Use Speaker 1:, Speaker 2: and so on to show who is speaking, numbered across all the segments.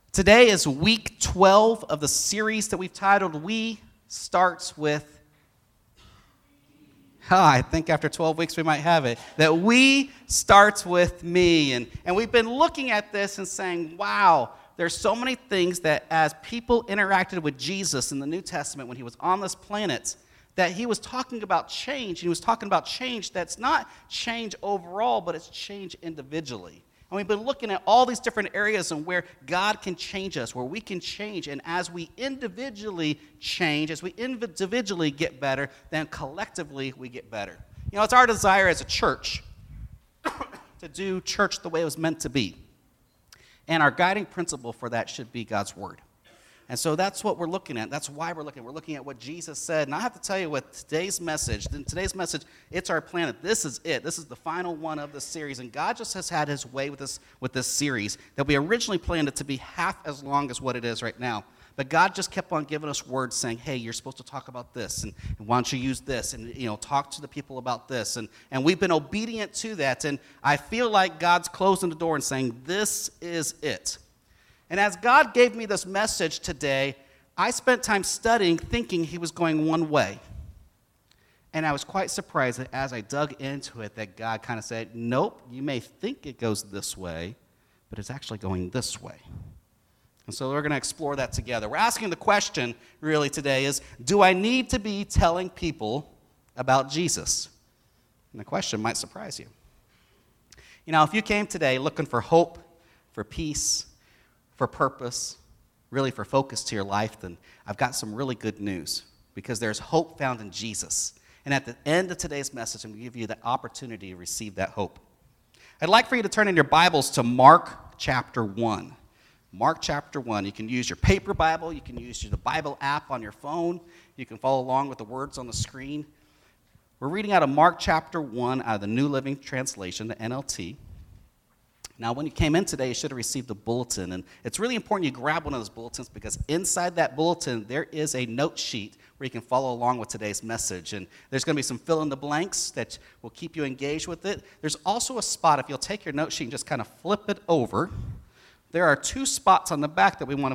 Speaker 1: Today is week 12 of the series that we've titled We Starts With. I think after 12 weeks we might have it. That we starts with me. And we've been looking at this and saying, wow, there's so many things that as people interacted with Jesus in the New Testament when he was on this planet, that he was talking about change. He was talking about change that's not change overall, but it's change individually. And we've been looking at all these different areas and where God can change us, where we can change. And as we individually change, as we individually get better, then collectively we get better. You know, it's our desire as a church to do church the way it was meant to be. And our guiding principle for that should be God's word. And so that's what we're looking at. That's why we're looking. We're looking at what Jesus said. And I have to tell you with today's message, it's our planet. This is it. This is the final one of the series. And God just has had his way with this series that we originally planned it to be half as long as what it is right now. But God just kept on giving us words saying, hey, you're supposed to talk about this. And why don't you use this? And, talk to the people about this. And we've been obedient to that. And I feel like God's closing the door and saying, this is it. And as God gave me this message today, I spent time studying, thinking he was going one way. And I was quite surprised that as I dug into it, that God kind of said, nope, you may think it goes this way, but it's actually going this way. And so we're going to explore that together. We're asking the question, really, today is, do I need to be telling people about Jesus? And the question might surprise you. You know, if you came today looking for hope, for peace, for purpose, really for focus to your life, then I've got some really good news because there's hope found in Jesus. And at the end of today's message, I'm going to give you the opportunity to receive that hope. I'd like for you to turn in your Bibles to Mark chapter 1. Mark chapter 1. You can use your paper Bible. You can use the Bible app on your phone. You can follow along with the words on the screen. We're reading out of Mark chapter 1 out of the New Living Translation, the NLT. Now, when you came in today, you should have received a bulletin, and it's really important you grab one of those bulletins because inside that bulletin, there is a note sheet where you can follow along with today's message, and there's going to be some fill-in-the-blanks that will keep you engaged with it. There's also a spot, if you'll take your note sheet and just kind of flip it over, there are two spots on the back that we want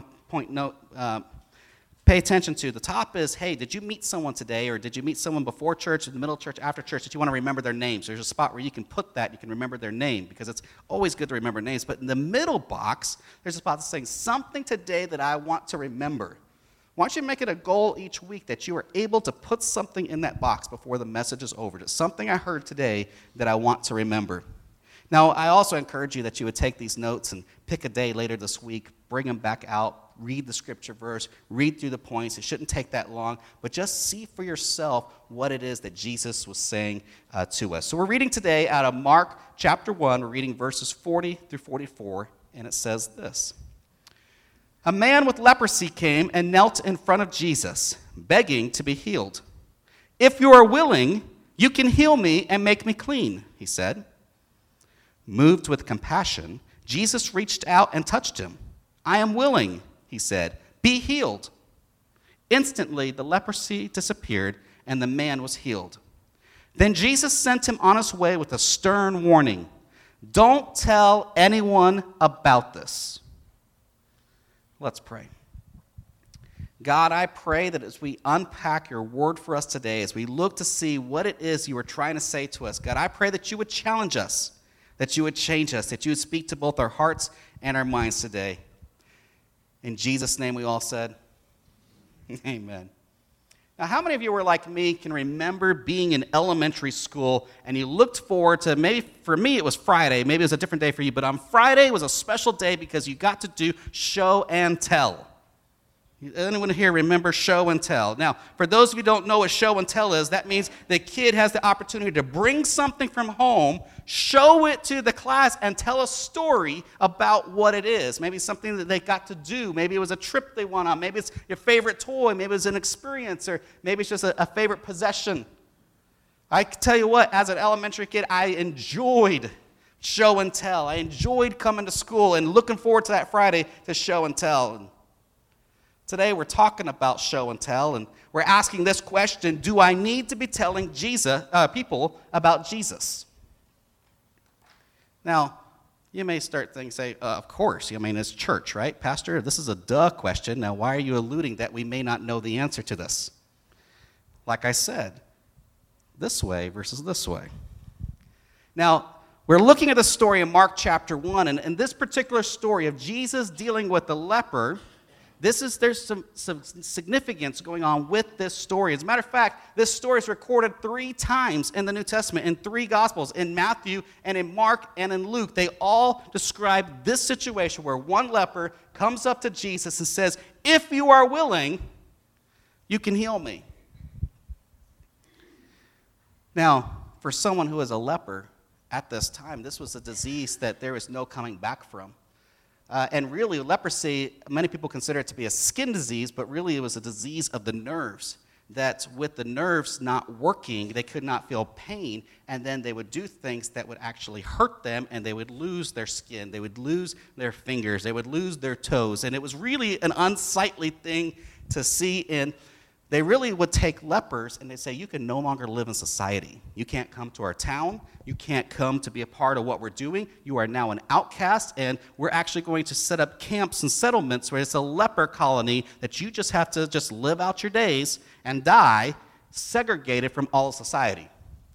Speaker 1: to pay attention to. The top is, hey, did you meet someone today, or did you meet someone before church, in the middle of church, after church, that you want to remember their names? There's a spot where you can put that, you can remember their name, because it's always good to remember names. But in the middle box, there's a spot that's saying, something today that I want to remember. Why don't you make it a goal each week that you are able to put something in that box before the message is over. Just something I heard today that I want to remember. Now, I also encourage you that you would take these notes and pick a day later this week, bring them back out, read the scripture verse, read through the points. It shouldn't take that long, but just see for yourself what it is that Jesus was saying to us. So we're reading today out of Mark chapter 1. We're reading verses 40 through 44, and it says this. A man with leprosy came and knelt in front of Jesus, begging to be healed. If you are willing, you can heal me and make me clean, he said. Moved with compassion, Jesus reached out and touched him. I am willing, he said. Be healed. Instantly, the leprosy disappeared, and the man was healed. Then Jesus sent him on his way with a stern warning. Don't tell anyone about this. Let's pray. God, I pray that as we unpack your word for us today, as we look to see what it is you are trying to say to us, God, I pray that you would challenge us, that you would change us, that you would speak to both our hearts and our minds today. In Jesus' name we all said, amen. Now, how many of you were like me, can remember being in elementary school and you looked forward to, maybe for me it was Friday, maybe it was a different day for you, but on Friday was a special day because you got to do show and tell. Anyone here remember show and tell? Now, for those of you who don't know what show and tell is, that means the kid has the opportunity to bring something from home, show it to the class, and tell a story about what it is. Maybe something that they got to do. Maybe it was a trip they went on. Maybe it's your favorite toy. Maybe it's an experience, or maybe it's just a favorite possession. I can tell you what, as an elementary kid, I enjoyed show and tell. I enjoyed coming to school and looking forward to that Friday to show and tell. Today we're talking about show and tell, and we're asking this question: do I need to be telling people about Jesus? Now, You may start thinking, say, of course. I mean, it's church, right? Pastor, this is a duh question. Now, why are you alluding that we may not know the answer to this? Like I said, this way versus this way. Now, we're looking at the story in Mark chapter 1, and in this particular story of Jesus dealing with the leper, there's some significance going on with this story. As a matter of fact, this story is recorded 3 times in the New Testament, in 3 Gospels, in Matthew and in Mark and in Luke. They all describe this situation where one leper comes up to Jesus and says, if you are willing, you can heal me. Now, for someone who is a leper at this time, this was a disease that there was no coming back from. And really, leprosy, many people consider it to be a skin disease, but really it was a disease of the nerves, that with the nerves not working, they could not feel pain, and then they would do things that would actually hurt them, and they would lose their skin, they would lose their fingers, they would lose their toes, and it was really an unsightly thing to see. And they really would take lepers and they'd say, you can no longer live in society. You can't come to our town. You can't come to be a part of what we're doing. You are now an outcast, and we're actually going to set up camps and settlements where it's a leper colony that you just have to just live out your days and die, segregated from all of society.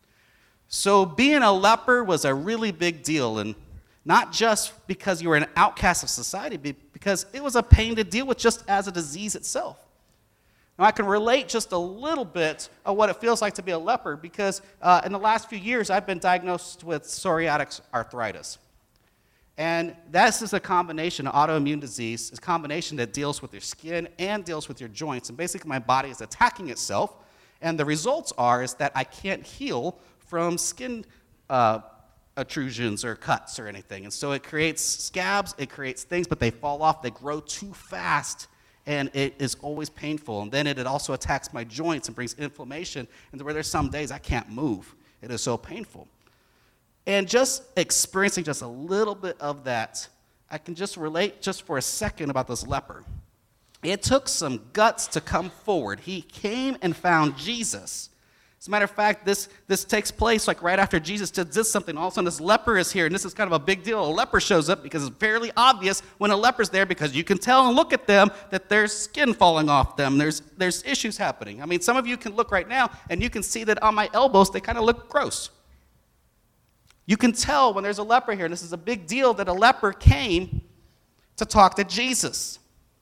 Speaker 1: So being a leper was a really big deal, and not just because you were an outcast of society, but because it was a pain to deal with just as a disease itself. Now, I can relate just a little bit of what it feels like to be a leper because in the last few years, I've been diagnosed with psoriatic arthritis. And this is a combination, of autoimmune disease, it's a combination that deals with your skin and deals with your joints. And basically, my body is attacking itself. And the results is that I can't heal from skin protrusions or cuts or anything. And so it creates scabs, it creates things, but they fall off, they grow too fast. And it is always painful. And then it also attacks my joints and brings inflammation. And where there's some days I can't move. It is so painful. And just experiencing just a little bit of that, I can just relate just for a second about this leper. It took some guts to come forward. He came and found Jesus. As a matter of fact, this takes place like right after Jesus did something. All of a sudden, this leper is here, and this is kind of a big deal. A leper shows up because it's fairly obvious when a leper's there because you can tell and look at them that there's skin falling off them. There's issues happening. I mean, some of you can look right now, and you can see that on my elbows, they kind of look gross. You can tell when there's a leper here, and this is a big deal that a leper came to talk to Jesus.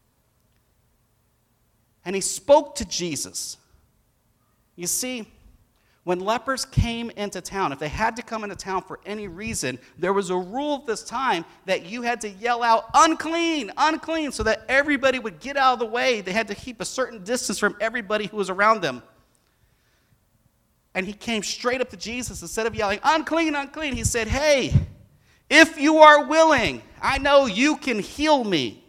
Speaker 1: And he spoke to Jesus. You see, when lepers came into town, if they had to come into town for any reason, there was a rule at this time that you had to yell out, unclean, unclean, so that everybody would get out of the way. They had to keep a certain distance from everybody who was around them. And he came straight up to Jesus. Instead of yelling, unclean, unclean, he said, hey, if you are willing, I know you can heal me.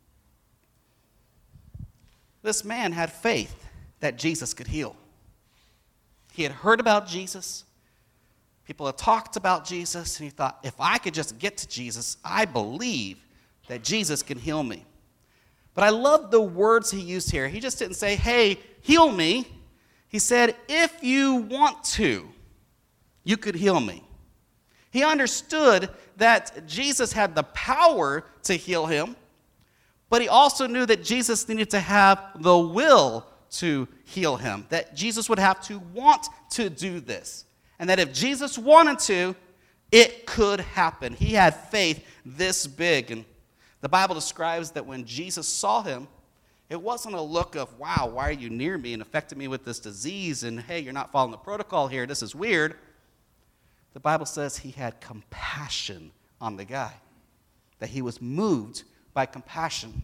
Speaker 1: This man had faith that Jesus could heal. He had heard about Jesus. People had talked about Jesus, and he thought, if I could just get to Jesus, I believe that Jesus can heal me. But I love the words he used here. He just didn't say, hey, heal me. He said, if you want to, you could heal me. He understood that Jesus had the power to heal him, but he also knew that Jesus needed to have the will to heal him, that Jesus would have to want to do this, and that if Jesus wanted to, it could happen. He had faith this big, and the Bible describes that when Jesus saw him, it wasn't a look of, wow, why are you near me and affecting me with this disease, and hey, you're not following the protocol here, this is weird. The Bible says he had compassion on the guy, that he was moved by compassion.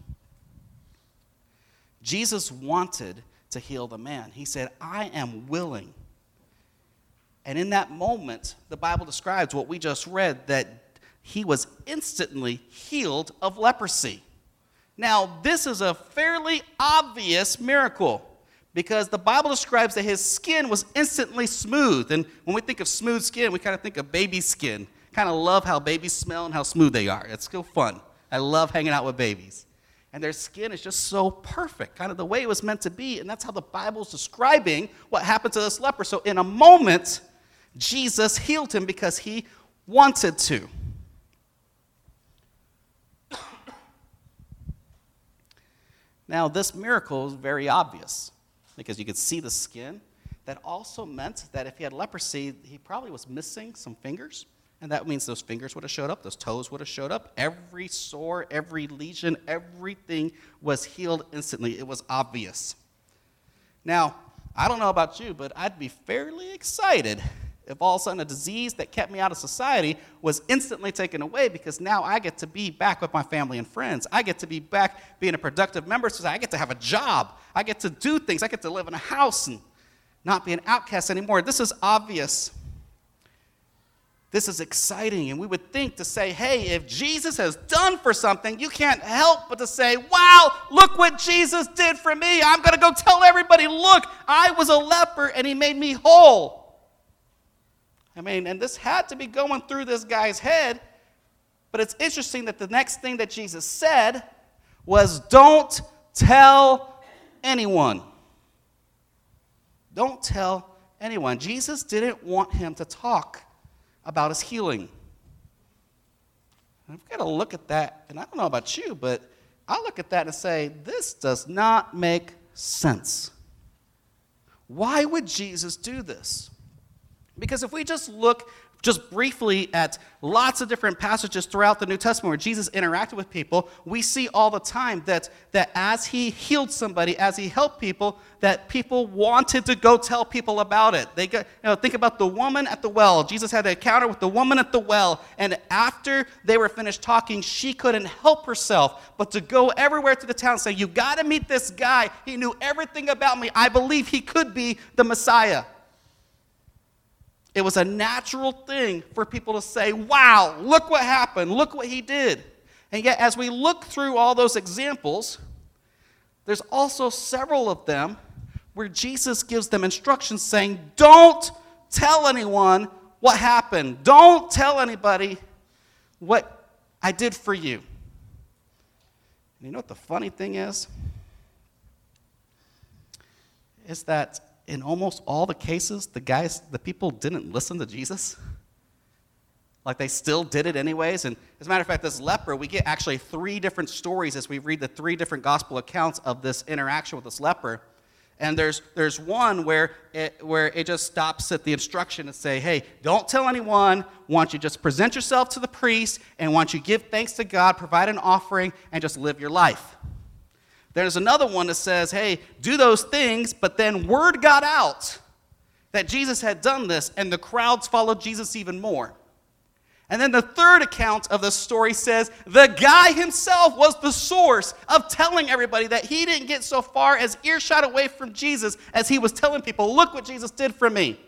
Speaker 1: Jesus wanted to heal the man. He said, I am willing. And in that moment, the Bible describes what we just read, that he was instantly healed of leprosy. Now, this is a fairly obvious miracle because the Bible describes that his skin was instantly smooth. And when we think of smooth skin, we kind of think of baby skin. Kind of love how babies smell and how smooth they are. It's still fun. I love hanging out with babies. And their skin is just so perfect, kind of the way it was meant to be. And that's how the Bible's describing what happened to this leper. So in a moment, Jesus healed him because he wanted to. Now, this miracle is very obvious because you could see the skin. That also meant that if he had leprosy, he probably was missing some fingers. And that means those fingers would have showed up, those toes would have showed up. Every sore, every lesion, everything was healed instantly. It was obvious. Now, I don't know about you, but I'd be fairly excited if all of a sudden a disease that kept me out of society was instantly taken away, because now I get to be back with my family and friends. I get to be back being a productive member of society. I get to have a job. I get to do things. I get to live in a house and not be an outcast anymore. This is obvious. This is exciting, and we would think to say, hey, if Jesus has done for something, you can't help but to say, wow, look what Jesus did for me. I'm going to go tell everybody, look, I was a leper, and he made me whole. I mean, and this had to be going through this guy's head, but it's interesting that the next thing that Jesus said was, don't tell anyone. Don't tell anyone. Jesus didn't want him to talk about his healing. I've got to look at that, and I don't know about you, but I look at that and say, this does not make sense. Why would Jesus do this? Because if we just look just briefly at lots of different passages throughout the New Testament where Jesus interacted with people, we see all the time that as he healed somebody, as he helped people, that people wanted to go tell people about it. Think about the woman at the well. Jesus had an encounter with the woman at the well, and after they were finished talking, she couldn't help herself but to go everywhere to the town saying, you got to meet this guy. He knew everything about me. I believe he could be the Messiah. It was a natural thing for people to say, wow, look what happened, look what he did. And yet, as we look through all those examples, there's also several of them where Jesus gives them instructions saying, don't tell anyone what happened. Don't tell anybody what I did for you. And you know what the funny thing is? Is that in almost all the cases, the people didn't listen to Jesus. Like, they still did it anyways. And as a matter of fact, this leper, we get actually 3 different stories as we read the 3 different gospel accounts of this interaction with this leper. And there's one where it just stops at the instruction and say, hey, don't tell anyone. Why don't you just present yourself to the priest, and why don't you give thanks to God, provide an offering, and just live your life. There's another one that says, hey, do those things, but then word got out that Jesus had done this, and the crowds followed Jesus even more. And then the third account of the story says the guy himself was the source of telling everybody that he didn't get so far as earshot away from Jesus as he was telling people, look what Jesus did for me.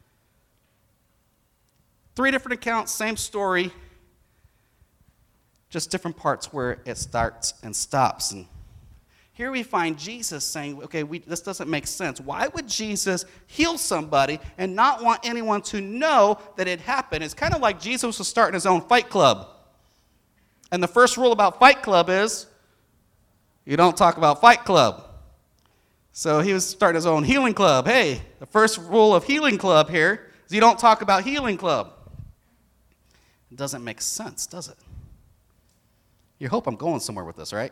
Speaker 1: 3 different accounts, same story, just different parts where it starts and stops. And here we find Jesus saying, okay, this doesn't make sense. Why would Jesus heal somebody and not want anyone to know that it happened? It's kind of like Jesus was starting his own fight club. And the first rule about fight club is you don't talk about fight club. So he was starting his own healing club. Hey, the first rule of healing club here is you don't talk about healing club. It doesn't make sense, does it? You hope I'm going somewhere with this, right?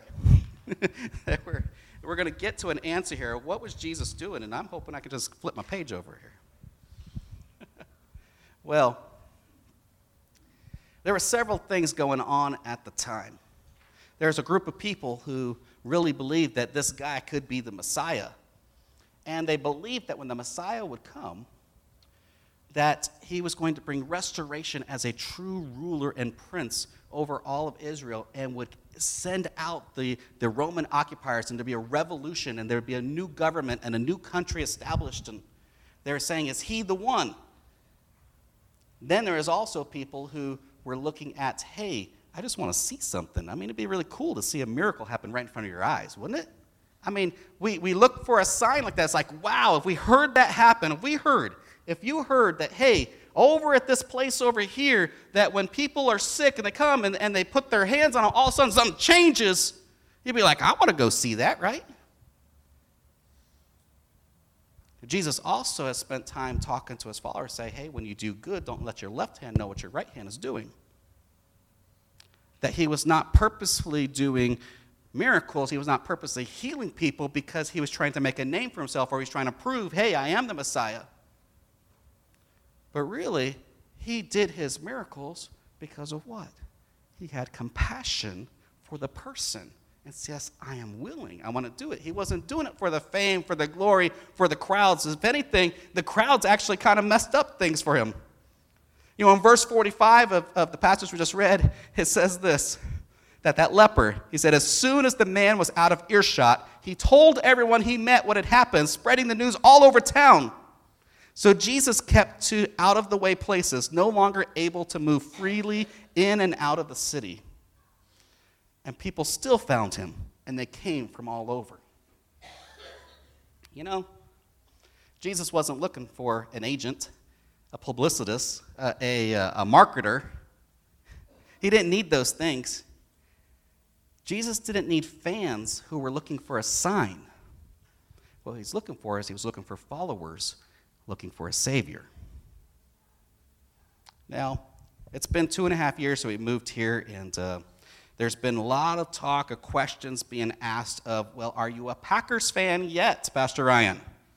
Speaker 1: We're going to get to an answer here. What was Jesus doing? And I'm hoping I can just flip my page over here. Well, there were several things going on at the time. There's a group of people who really believed that this guy could be the Messiah. And they believed that when the Messiah would come, that he was going to bring restoration as a true ruler and prince over all of Israel, and would send out the Roman occupiers, and there'd be a revolution, and there'd be a new government and a new country established. And they were saying, is he the one? Then there is also people who were looking at, hey, I just want to see something. I mean, it'd be really cool to see a miracle happen right in front of your eyes, wouldn't it? I mean, we look for a sign like that. It's like, wow, if we heard that happen, if you heard that, hey, over at this place over here, that when people are sick and they come and they put their hands on them, all of a sudden something changes, you'd be like, I want to go see that, right? Jesus also has spent time talking to his followers, say, hey, when you do good, don't let your left hand know what your right hand is doing. That he was not purposefully doing miracles. He was not purposely healing people because he was trying to make a name for himself, or he's trying to prove, hey, I am the Messiah. But really, he did his miracles because of what? He had compassion for the person. And says, I am willing. I want to do it. He wasn't doing it for the fame, for the glory, for the crowds. If anything, the crowds actually kind of messed up things for him. You know, in verse 45 of the passage we just read, it says this, that leper, he said, as soon as the man was out of earshot, he told everyone he met what had happened, spreading the news all over town. So Jesus kept to out-of-the-way places, no longer able to move freely in and out of the city. And people still found him, and they came from all over. You know, Jesus wasn't looking for an agent, a publicist, a marketer. He didn't need those things. Jesus didn't need fans who were looking for a sign. What he's looking for is he was looking for followers, looking for a Savior. Now, it's been 2.5 years since we moved here, and there's been a lot of talk of questions being asked of, well, are you a Packers fan yet, Pastor Ryan?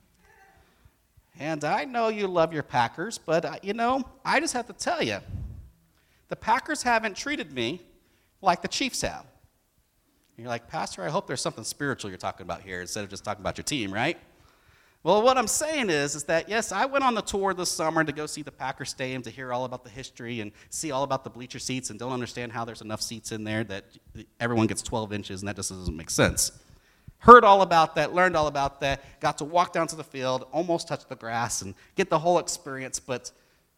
Speaker 1: And I know you love your Packers, but, I just have to tell you, the Packers haven't treated me like the Chiefs have. And you're like, Pastor, I hope there's something spiritual you're talking about here instead of just talking about your team, right? Well, what I'm saying is that, yes, I went on the tour this summer to go see the Packers Stadium to hear all about the history and see all about the bleacher seats and don't understand how there's enough seats in there that everyone gets 12 inches, and that just doesn't make sense. Heard all about that, learned all about that, got to walk down to the field, almost touch the grass and get the whole experience, but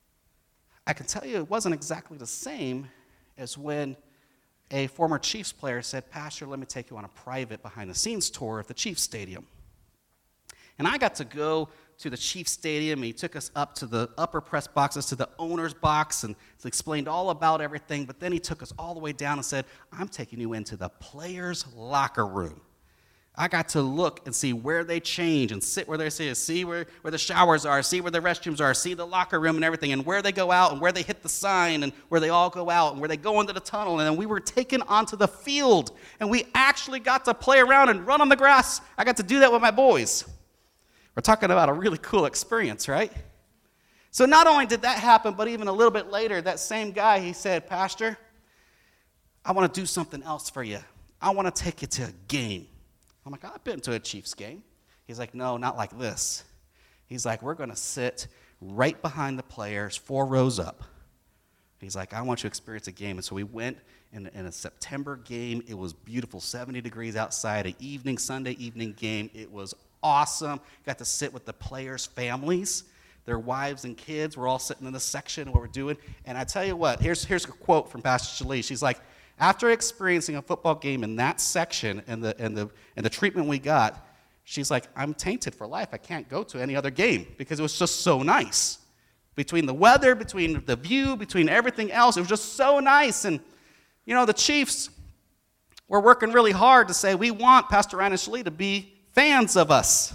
Speaker 1: I can tell you it wasn't exactly the same as when a former Chiefs player said, Pastor, let me take you on a private behind-the-scenes tour of the Chiefs Stadium. And I got to go to the Chiefs Stadium, and he took us up to the upper press boxes, to the owner's box, and explained all about everything, but then he took us all the way down and said, I'm taking you into the players' locker room. I got to look and see where they change and sit where they sit, see where the showers are, see where the restrooms are, see the locker room and everything, and where they go out and where they hit the sign and where they all go out and where they go into the tunnel. And then we were taken onto the field, and we actually got to play around and run on the grass. I got to do that with my boys. We're talking about a really cool experience, right? So not only did that happen, but even a little bit later, that same guy, he said, Pastor, I want to do something else for you. I want to take you to a game. I'm like, I've been to a Chiefs game. He's like, no, not like this. He's like, we're going to sit right behind the players, 4 rows up. He's like, I want you to experience a game. And so we went in a September game. It was beautiful, 70 degrees outside, an Sunday evening game. It was awesome. Got to sit with the players' families, their wives and kids. We're all sitting in this section of what we're doing. And I tell you what, here's a quote from Pastor Shalee. She's like, after experiencing a football game in that section and the treatment we got, she's like, I'm tainted for life. I can't go to any other game because it was just so nice. Between the weather, between the view, between everything else, it was just so nice. And, the Chiefs were working really hard to say, we want Pastor Ryan and Shalee to be fans of us.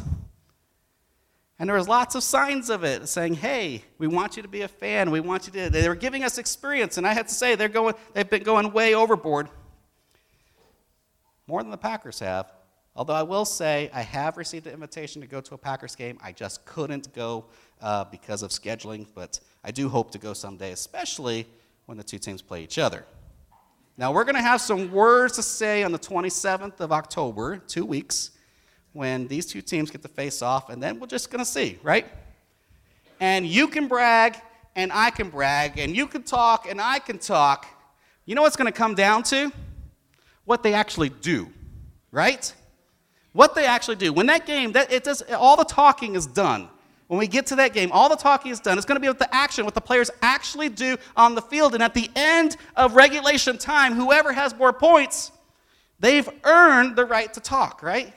Speaker 1: And there was lots of signs of it saying, hey, we want you to be a fan. We want you to. They were giving us experience. And I have to say, they've been going way overboard. More than the Packers have. Although I will say, I have received an invitation to go to a Packers game. I just couldn't go because of scheduling. But I do hope to go someday, especially when the two teams play each other. Now, we're going to have some words to say on the 27th of October, 2 weeks, when these two teams get to face off, and then we're just going to see, right? And you can brag, and I can brag, and you can talk, and I can talk. You know what's going to come down to? What they actually do, right? What they actually do. When that game, all the talking is done. When we get to that game, all the talking is done. It's going to be with the action, what the players actually do on the field. And at the end of regulation time, whoever has more points, they've earned the right to talk, right?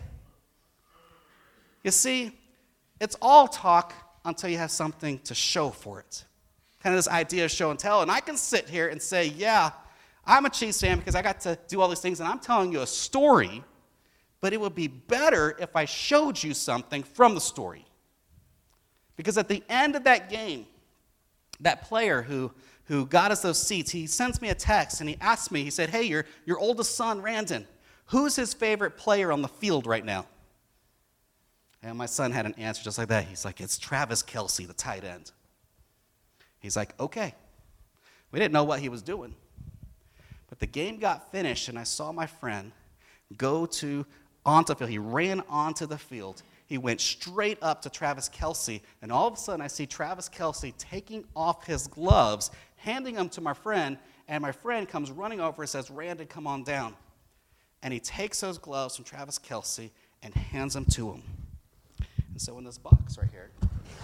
Speaker 1: You see, it's all talk until you have something to show for it. Kind of this idea of show and tell. And I can sit here and say, yeah, I'm a Chiefs fan because I got to do all these things, and I'm telling you a story, but it would be better if I showed you something from the story. Because at the end of that game, that player who got us those seats, he sends me a text, and he asks me, he said, hey, your oldest son, Randon, Who's his favorite player on the field right now? And my son had an answer just like that. He's like, it's Travis Kelce, the tight end. He's like, okay. We didn't know what he was doing. But the game got finished, and I saw my friend go onto the field. He ran onto the field. He went straight up to Travis Kelce, and all of a sudden I see Travis Kelce taking off his gloves, handing them to my friend, and my friend comes running over and says, Randy, come on down. And he takes those gloves from Travis Kelce and hands them to him. And so in this box right here,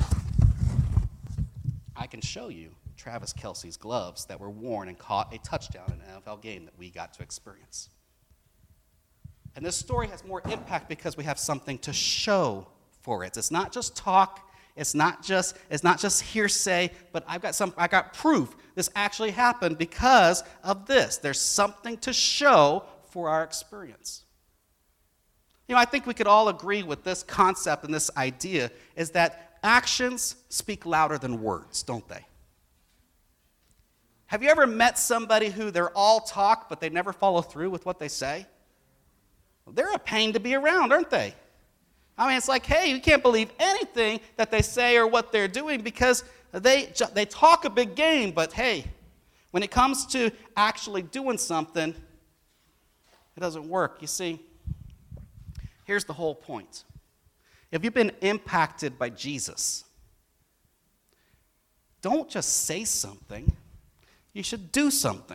Speaker 1: I can show you Travis Kelce's gloves that were worn and caught a touchdown in an NFL game that we got to experience. And this story has more impact because we have something to show for it. It's not just talk, it's not just hearsay, but I got proof. This actually happened because of this. There's something to show for our experience. I think we could all agree with this concept and this idea is that actions speak louder than words, don't they? Have you ever met somebody who they're all talk, but they never follow through with what they say? Well, they're a pain to be around, aren't they? I mean, it's like, hey, you can't believe anything that they say or what they're doing because they talk a big game, but hey, when it comes to actually doing something, it doesn't work. You see, here's the whole point. If you've been impacted by Jesus, don't just say something, you should do something.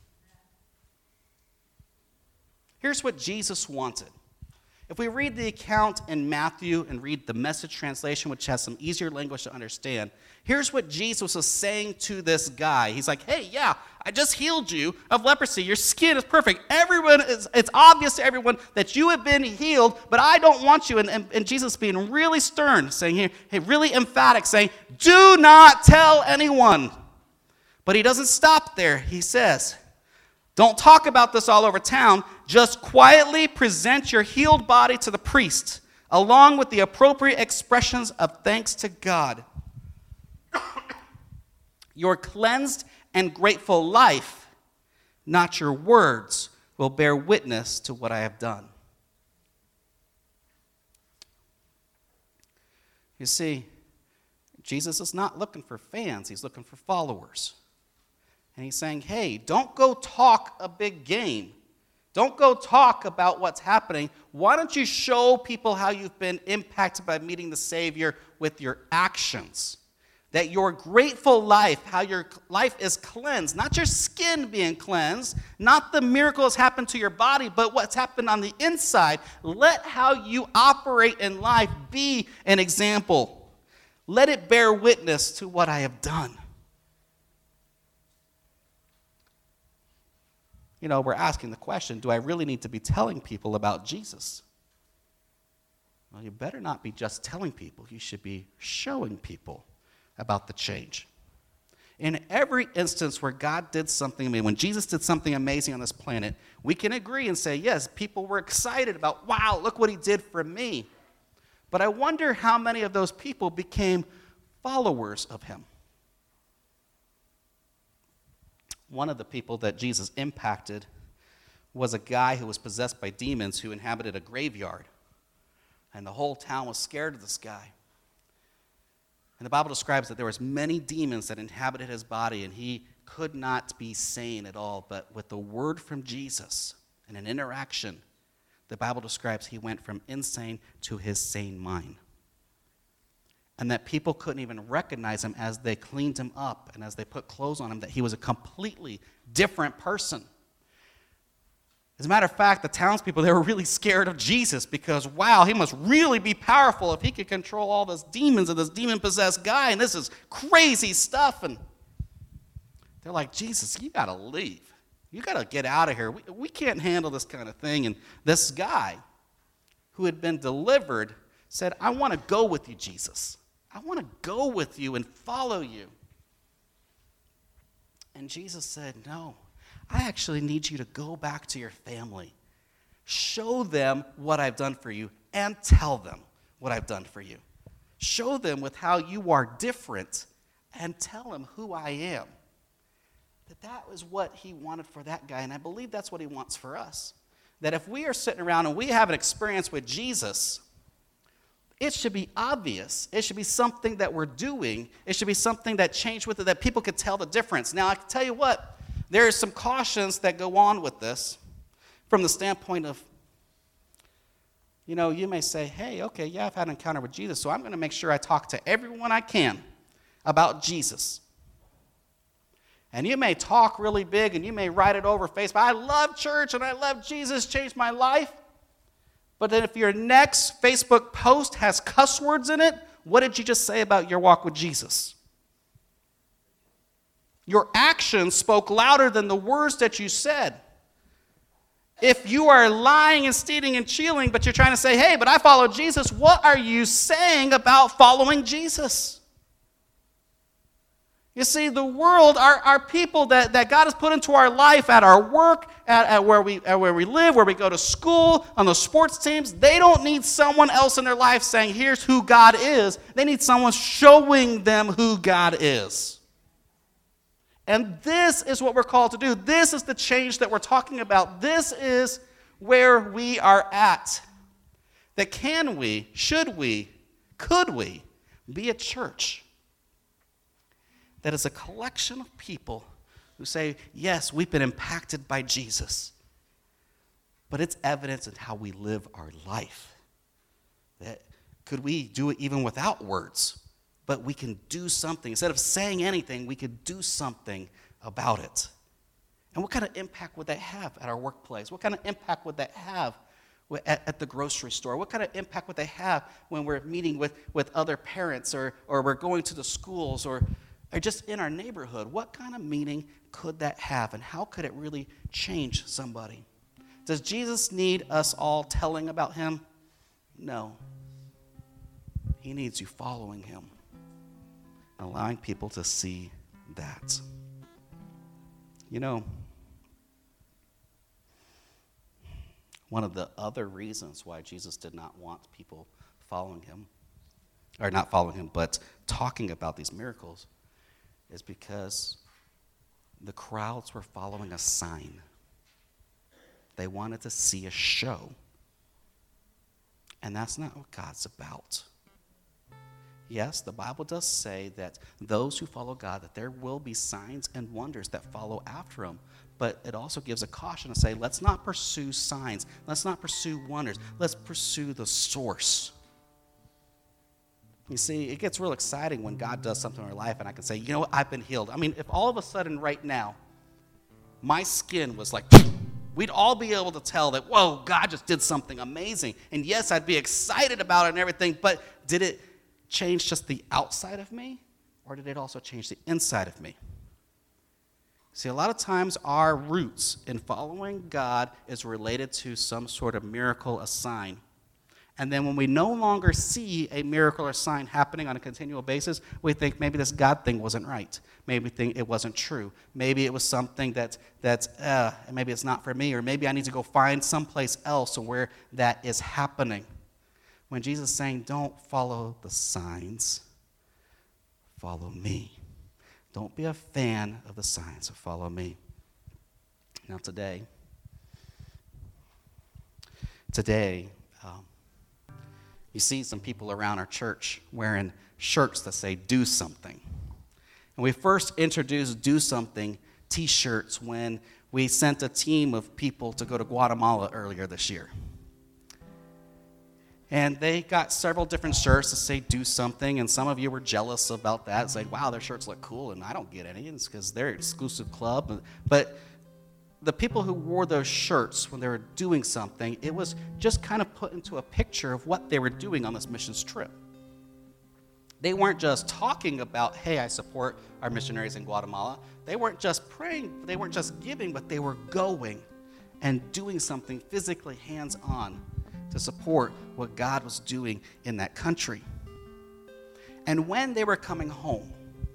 Speaker 1: Here's what Jesus wanted. If we read the account in Matthew and read the Message translation, which has some easier language to understand, here's what Jesus was saying to this guy. He's like, hey, yeah, I just healed you of leprosy. Your skin is perfect. It's obvious to everyone that you have been healed, but I don't want you. And Jesus being really stern, saying here, hey, really emphatic, saying, do not tell anyone. But he doesn't stop there. He says, don't talk about this all over town. Just quietly present your healed body to the priest, along with the appropriate expressions of thanks to God. Your cleansed and grateful life, not your words, will bear witness to what I have done. You see, Jesus is not looking for fans. He's looking for followers. And he's saying, hey, don't go talk a big game. Don't go talk about what's happening. Why don't you show people how you've been impacted by meeting the Savior with your actions? That your grateful life, how your life is cleansed, not your skin being cleansed, not the miracles happened to your body, but what's happened on the inside. Let how you operate in life be an example. Let it bear witness to what I have done. We're asking the question, do I really need to be telling people about Jesus? Well, you better not be just telling people. You should be showing people about the change. In every instance where God did something amazing, when Jesus did something amazing on this planet, we can agree and say, yes, people were excited about, wow, look what he did for me. But I wonder how many of those people became followers of him. One of the people that Jesus impacted was a guy who was possessed by demons who inhabited a graveyard. And the whole town was scared of this guy. And the Bible describes that there was many demons that inhabited his body, and he could not be sane at all. But with the word from Jesus and an interaction, the Bible describes he went from insane to his sane mind. And that people couldn't even recognize him as they cleaned him up and as they put clothes on him, that he was a completely different person. As a matter of fact, the townspeople, they were really scared of Jesus because, wow, he must really be powerful if he could control all those demons and this demon-possessed guy, and this is crazy stuff. And they're like, Jesus, you got to leave. You got to get out of here. We can't handle this kind of thing. And this guy who had been delivered said, I want to go with you, Jesus. I want to go with you and follow you. And Jesus said, no, I actually need you to go back to your family. Show them what I've done for you and tell them what I've done for you. Show them with how you are different and tell them who I am. That was what he wanted for that guy, and I believe that's what he wants for us. that if we are sitting around and we have an experience with Jesus, it should be obvious. It should be something that we're doing. It should be something that changed with it, that people could tell the difference. Now, I can tell you what, there are some cautions that go on with this from the standpoint of, you may say, hey, okay, yeah, I've had an encounter with Jesus, so I'm going to make sure I talk to everyone I can about Jesus. And you may talk really big and you may write it over Facebook. I love church and I love Jesus, changed my life. But then if your next Facebook post has cuss words in it, what did you just say about your walk with Jesus? Your actions spoke louder than the words that you said. If you are lying and stealing and cheating, but you're trying to say, hey, but I follow Jesus, what are you saying about following Jesus? You see, the world are people that God has put into our life at our work, at where we live, where we go to school, on the sports teams. They don't need someone else in their life saying, here's who God is. They need someone showing them who God is. And this is what we're called to do. This is the change that we're talking about. This is where we are at. That can we, should we, could we be a church that is a collection of people who say, yes, we've been impacted by Jesus, but it's evidence in how we live our life. That could we do it even without words, but we can do something. Instead of saying anything, we could do something about it. And what kind of impact would that have at our workplace? What kind of impact would that have at the grocery store? What kind of impact would they have when we're meeting with other parents or we're going to the schools or just in our neighborhood? What kind of meaning could that have, and how could it really change somebody? Does Jesus need us all telling about him? No. He needs you following him, allowing people to see that. One of the other reasons why Jesus did not want people following him, or not following him, but talking about these miracles, is because the crowds were following a sign. They wanted to see a show. And that's not what God's about. Yes, the Bible does say that those who follow God, that there will be signs and wonders that follow after him. But it also gives a caution to say, let's not pursue signs. Let's not pursue wonders. Let's pursue the source. You see, it gets real exciting when God does something in our life and I can say, you know what, I've been healed. I mean, if all of a sudden right now, my skin was like, we'd all be able to tell that, whoa, God just did something amazing. And yes, I'd be excited about it and everything, but did it change just the outside of me, or did it also change the inside of me? See, a lot of times our roots in following God is related to some sort of miracle, a sign. And then when we no longer see a miracle or sign happening on a continual basis, we think maybe this God thing wasn't right. Maybe we think it wasn't true. Maybe it was something that's maybe it's not for me, or maybe I need to go find someplace else where that is happening. When Jesus is saying, don't follow the signs, follow me. Don't be a fan of the signs, but follow me. Now today, you see some people around our church wearing shirts that say, do something. And we first introduced do something t-shirts when we sent a team of people to go to Guatemala earlier this year. And they got several different shirts that say do something, and some of you were jealous about that, saying, wow, their shirts look cool, and I don't get any. It's because they're an exclusive club. But the people who wore those shirts when they were doing something, it was just kind of put into a picture of what they were doing on this missions trip. They weren't just talking about, hey, I support our missionaries in Guatemala. They weren't just praying, they weren't just giving, but they were going and doing something physically hands-on to support what God was doing in that country. And when they were coming home,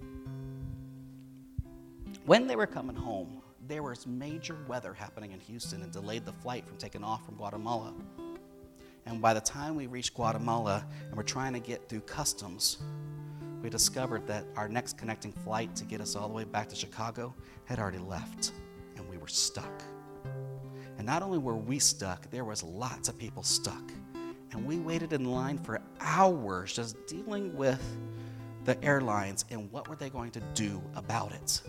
Speaker 1: there was major weather happening in Houston and delayed the flight from taking off from Guatemala. And by the time we reached Guatemala and we're trying to get through customs, we discovered that our next connecting flight to get us all the way back to Chicago had already left, and we were stuck. And not only were we stuck, there was lots of people stuck. And we waited in line for hours just dealing with the airlines and what were they going to do about it.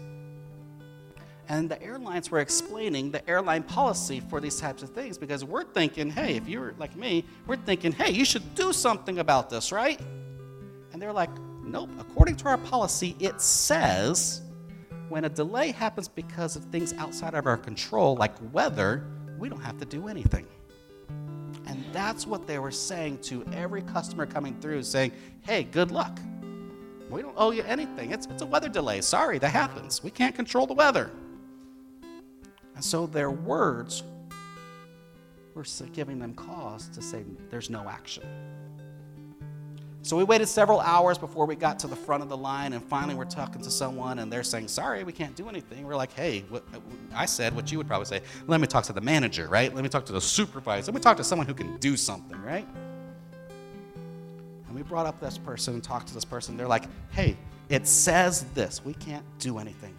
Speaker 1: And the airlines were explaining the airline policy for these types of things because we're thinking, hey, if you're like me, we're thinking, hey, you should do something about this, right? And they're like, nope, according to our policy, it says when a delay happens because of things outside of our control, like weather, we don't have to do anything. And that's what they were saying to every customer coming through, saying, hey, good luck. We don't owe you anything. It's a weather delay. Sorry, that happens. We can't control the weather. And so their words were giving them cause to say there's no action. So we waited several hours before we got to the front of the line, and finally we're talking to someone, and they're saying, sorry, we can't do anything. We're like, hey, I said what you would probably say. Let me talk to the manager, right? Let me talk to the supervisor. Let me talk to someone who can do something, right? And we brought up this person and talked to this person. They're like, hey, it says this. We can't do anything.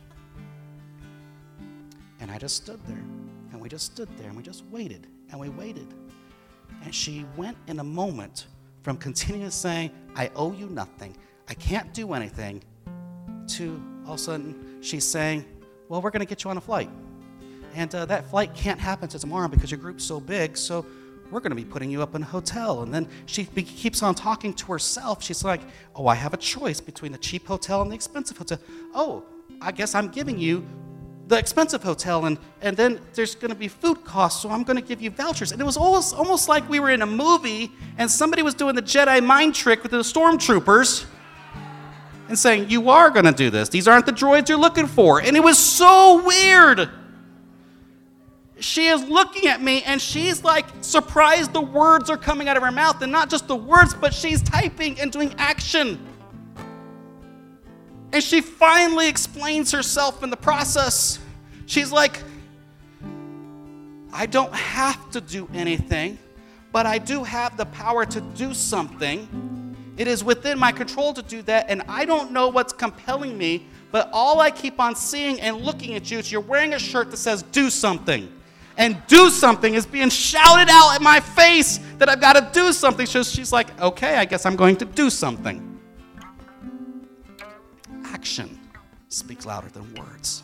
Speaker 1: And I just stood there, and we just stood there, and we just waited, and we waited. And she went in a moment from continuing saying, I owe you nothing, I can't do anything, to all of a sudden she's saying, well, we're going to get you on a flight. And that flight can't happen till tomorrow because your group's so big, so we're going to be putting you up in a hotel. And then she keeps on talking to herself. She's like, oh, I have a choice between the cheap hotel and the expensive hotel. Oh, I guess I'm giving you the expensive hotel, and then there's going to be food costs, so I'm going to give you vouchers. And it was almost like we were in a movie, and somebody was doing the Jedi mind trick with the stormtroopers and saying, you are going to do this. These aren't the droids you're looking for. And it was so weird. She is looking at me, and she's like surprised the words are coming out of her mouth, and not just the words, but she's typing and doing action. And she finally explains herself in the process. She's like, I don't have to do anything, but I do have the power to do something. It is within my control to do that, and I don't know what's compelling me, but all I keep on seeing and looking at you is you're wearing a shirt that says do something. And do something is being shouted out at my face that I've got to do something. So she's like, okay, I guess I'm going to do something. Action speaks louder than words.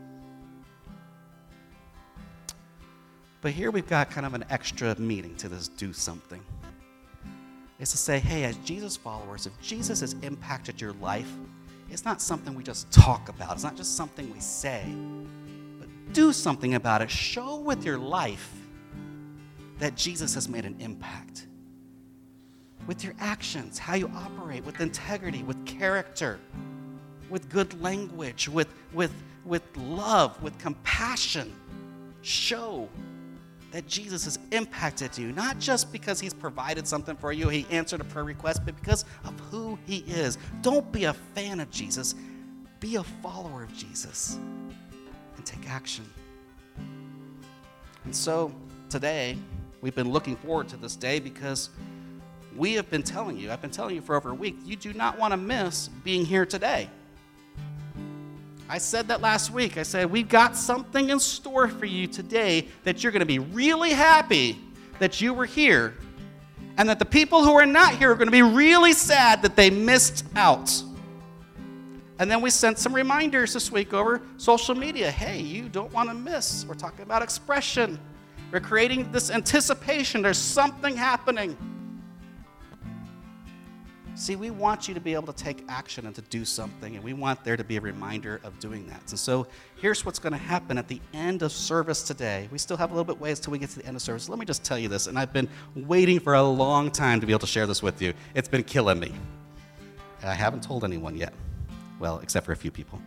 Speaker 1: But here we've got kind of an extra meaning to this do something. It's to say, hey, as Jesus followers, if Jesus has impacted your life, it's not something we just talk about. It's not just something we say. But do something about it. Show with your life that Jesus has made an impact. With your actions, how you operate, with integrity, with character, with good language, with love, with compassion. Show that Jesus has impacted you, not just because he's provided something for you, he answered a prayer request, but because of who he is. Don't be a fan of Jesus. Be a follower of Jesus and take action. And so today, we've been looking forward to this day because we have been telling you, I've been telling you for over a week, you do not want to miss being here today. I said that last week. I said, we've got something in store for you today that you're going to be really happy that you were here, and that the people who are not here are going to be really sad that they missed out. And then we sent some reminders this week over social media. Hey, you don't want to miss. We're talking about expression. We're creating this anticipation. There's something happening. See, we want you to be able to take action and to do something, and we want there to be a reminder of doing that. And so here's what's going to happen at the end of service today. We still have a little bit ways till we get to the end of service. Let me just tell you this, and I've been waiting for a long time to be able to share this with you. It's been killing me. I haven't told anyone yet. Well, except for a few people.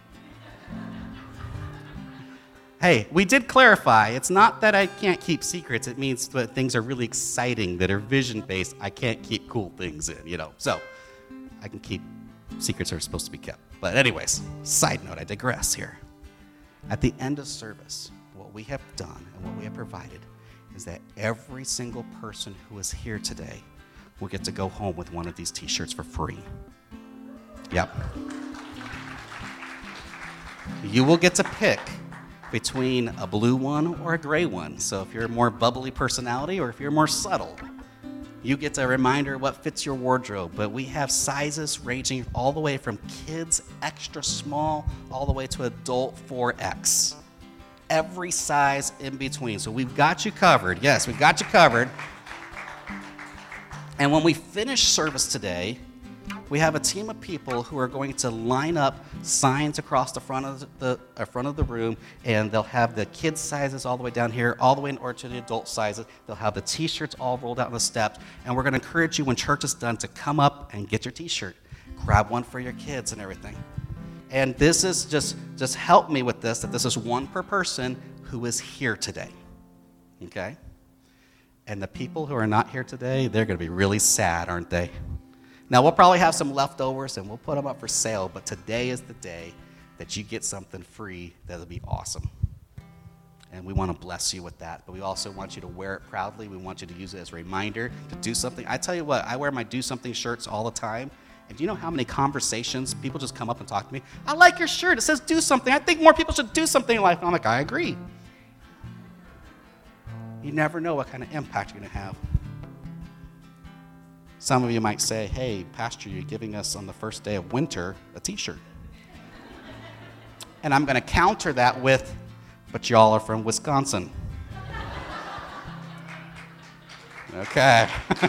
Speaker 1: Hey, we did clarify. It's not that I can't keep secrets. It means that things are really exciting, that are vision-based. I can't keep cool things in, So I can keep secrets that are supposed to be kept. But anyways, side note, I digress here. At the end of service, what we have done and what we have provided is that every single person who is here today will get to go home with one of these t-shirts for free. Yep. You will get to pick between a blue one or a gray one. So if you're a more bubbly personality or if you're more subtle, you get a reminder what fits your wardrobe. But we have sizes ranging all the way from kids extra small all the way to adult 4X. Every size in between. So we've got you covered. Yes, we've got you covered. And when we finish service today, we have a team of people who are going to line up signs across the front of the room, and they'll have the kids' sizes all the way down here, all the way in order to the adult sizes. They'll have the T-shirts all rolled out on the steps, and we're going to encourage you when church is done to come up and get your T-shirt. Grab one for your kids and everything. And this is just help me with this, that this is one per person who is here today, okay? And the people who are not here today, they're going to be really sad, aren't they? Now, we'll probably have some leftovers, and we'll put them up for sale, but today is the day that you get something free that'll be awesome. And we want to bless you with that, but we also want you to wear it proudly. We want you to use it as a reminder to do something. I tell you what, I wear my Do Something shirts all the time, and do you know how many conversations people just come up and talk to me? I like your shirt. It says do something. I think more people should do something in life. And I'm like, I agree. You never know what kind of impact you're going to have. Some of you might say, hey, Pastor, you're giving us on the first day of winter a T-shirt. And I'm going to counter that with, but y'all are from Wisconsin. Okay.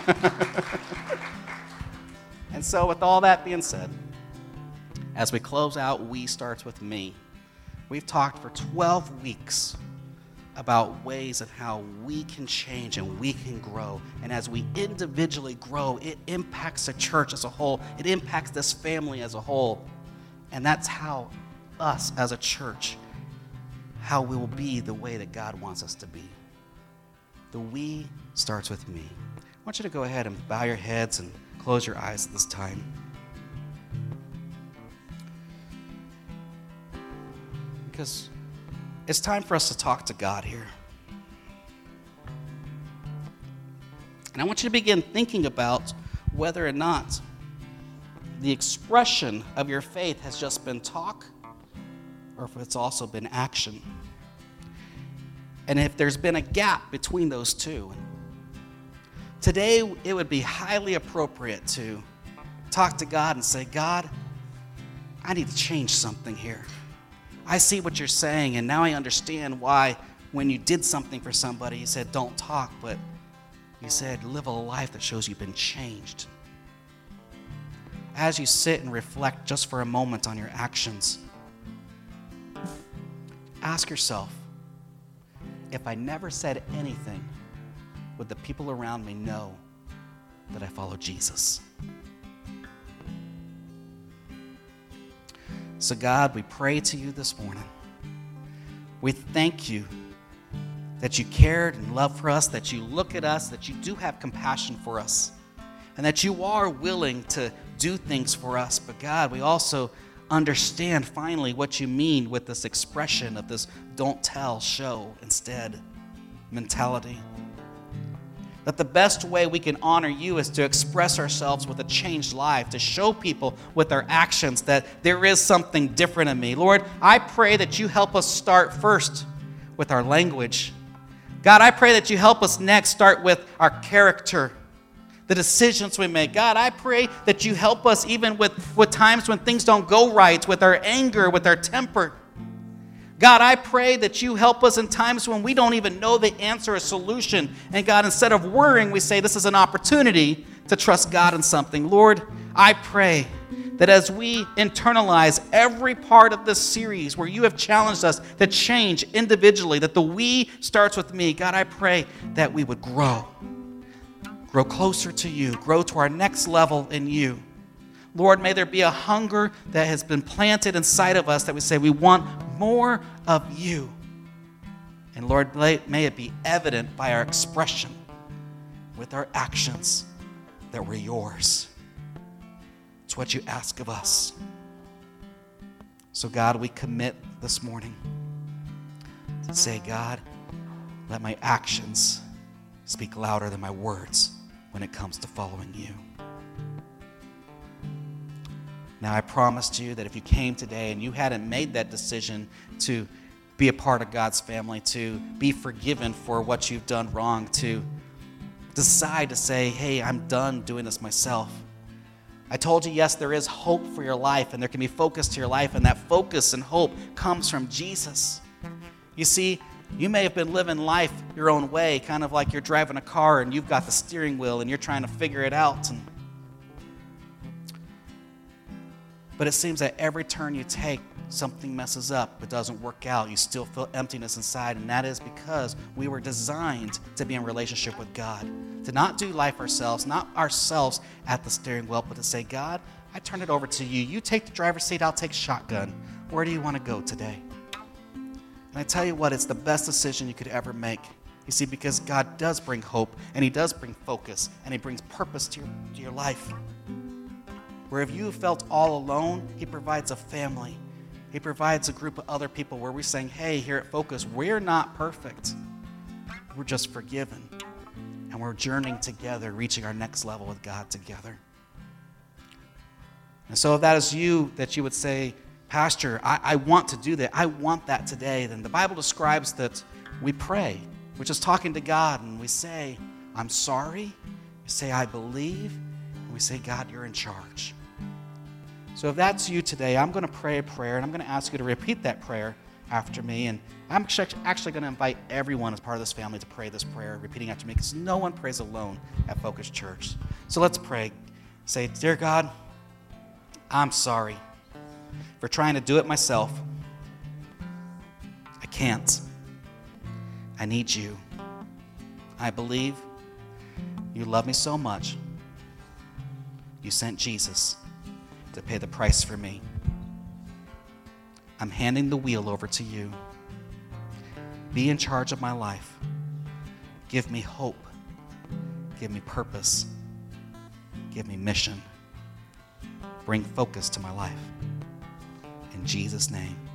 Speaker 1: And so with all that being said, as we close out We Starts With Me, we've talked for 12 weeks about ways of how we can change and we can grow. And as we individually grow, it impacts the church as a whole. It impacts this family as a whole. And that's how us as a church, how we will be the way that God wants us to be. The we starts with me. I want you to go ahead and bow your heads and close your eyes at this time. Because it's time for us to talk to God here. And I want you to begin thinking about whether or not the expression of your faith has just been talk or if it's also been action. And if there's been a gap between those two. Today, it would be highly appropriate to talk to God and say, God, I need to change something here. I see what you're saying, and now I understand why when you did something for somebody, you said, don't talk, but you said, live a life that shows you've been changed. As you sit and reflect just for a moment on your actions, ask yourself, if I never said anything, would the people around me know that I follow Jesus? So God, we pray to you this morning. We thank you that you cared and loved for us, that you look at us, that you do have compassion for us, and that you are willing to do things for us. But God, we also understand finally what you mean with this expression of this don't tell, show instead mentality. That the best way we can honor you is to express ourselves with a changed life, to show people with our actions that there is something different in me. Lord, I pray that you help us start first with our language. God, I pray that you help us next start with our character, the decisions we make. God, I pray that you help us even with times when things don't go right, with our anger, with our temper. God, I pray that you help us in times when we don't even know the answer or solution. And God, instead of worrying, we say this is an opportunity to trust God in something. Lord, I pray that as we internalize every part of this series where you have challenged us to change individually, that the we starts with me. God, I pray that we would grow closer to you, grow to our next level in you. Lord, may there be a hunger that has been planted inside of us that we say we want more of you. And Lord, may it be evident by our expression, with our actions, that we're yours. It's what you ask of us. So God, we commit this morning to say, God, let my actions speak louder than my words when it comes to following you. Now, I promised you that if you came today and you hadn't made that decision to be a part of God's family, to be forgiven for what you've done wrong, to decide to say, hey, I'm done doing this myself. I told you, yes, there is hope for your life, and there can be focus to your life, and that focus and hope comes from Jesus. You see, you may have been living life your own way, kind of like you're driving a car and you've got the steering wheel and you're trying to figure it out. But it seems that every turn you take, something messes up. It doesn't work out. You still feel emptiness inside, and that is because we were designed to be in relationship with God, to not do life ourselves, not ourselves at the steering wheel, but to say, God, I turn it over to you. You take the driver's seat, I'll take shotgun. Where do you want to go today? And I tell you what, it's the best decision you could ever make. You see, because God does bring hope, and he does bring focus, and he brings purpose to your life. Where if you felt all alone, he provides a family. He provides a group of other people where we're saying, hey, here at Focus, we're not perfect. We're just forgiven. And we're journeying together, reaching our next level with God together. And so if that is you, that you would say, Pastor, I want to do that. I want that today. Then the Bible describes that we pray. We're just talking to God, and we say, I'm sorry. We say, I believe. And we say, God, you're in charge. So if that's you today, I'm going to pray a prayer, and I'm going to ask you to repeat that prayer after me. And I'm actually going to invite everyone as part of this family to pray this prayer, repeating after me, because no one prays alone at Focus Church. So let's pray. Say, Dear God, I'm sorry for trying to do it myself. I can't. I need you. I believe you love me so much. You sent Jesus to pay the price for me. I'm handing the wheel over to you. Be in charge of my life. Give me hope. Give me purpose. Give me mission. Bring focus to my life. In Jesus' name.